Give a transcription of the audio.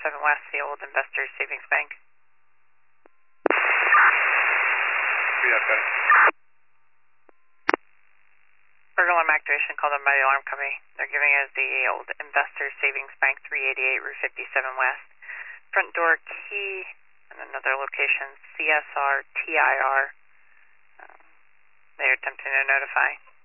West, the old Investors Savings Bank. Yeah, got it. Virgo alarm activation, call them by the alarm company. They're giving us the old Investors Savings Bank, 388 Route 57 West. Front door key, and another location, CSR TIR. They're attempting to notify.